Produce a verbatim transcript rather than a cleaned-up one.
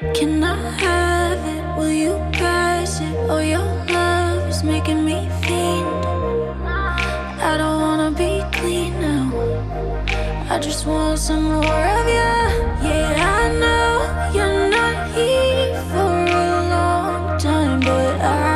Can I have it? Will you pass it? Oh, your love is making me fiend. I don't wanna be clean now. I just want some more of you. Yeah, I know you're not here for a long time, but I